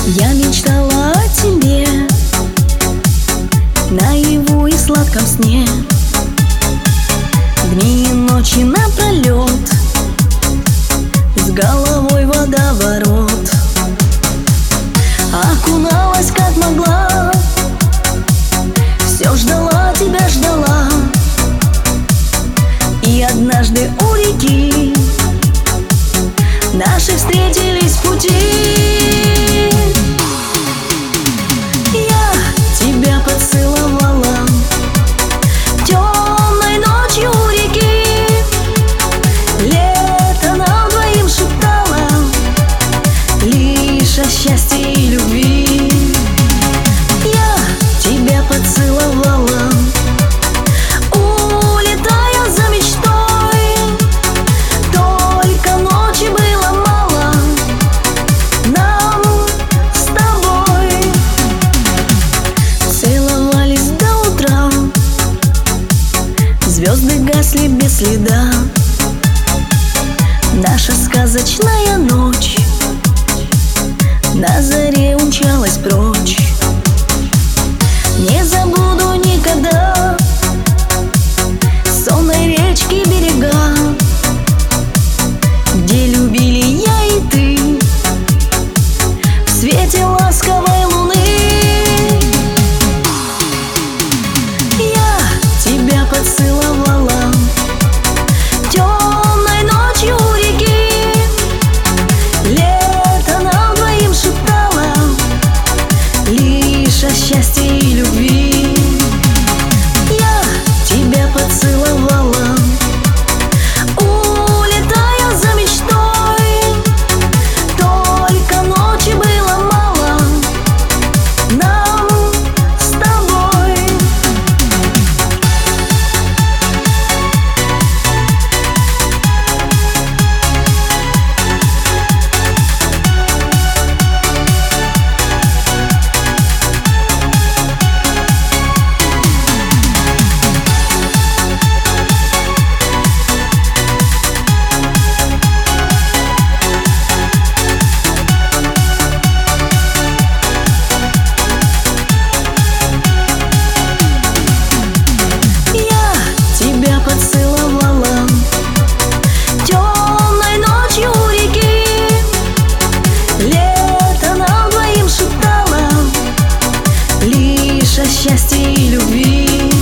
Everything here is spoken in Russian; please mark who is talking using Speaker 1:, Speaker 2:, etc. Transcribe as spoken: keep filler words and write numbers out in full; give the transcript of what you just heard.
Speaker 1: Я мечтала о тебе наяву и сладком сне, дни и ночи напролет, с головой в водоворот. Окуналась как могла, все ждала тебя, ждала. И однажды у реки наши встретились пути. Я тебя поцеловала темной ночью у реки. Лето нам двоим шептала лишь о счастье и любви. Я тебя поцеловала, улетая за мечтой. Только ночи было мало нам с тобой. Целовались до утра, звезды гасли без следа. Наша сказочная ночь на заре умчалась прочь. Не забуду никогда сонной речки берега, где любили я и ты в свете ласковой луны. Я тебя поцеловала темной ночью у реки. Лето нам двоим шептала лишь о счастье и любви. Я тебя поцеловала, улетая за мечтой. Только ночи было мало нам с тобой. Поцеловала темной ночью у реки. Лето нам двоим шептала лишь о счастье и любви.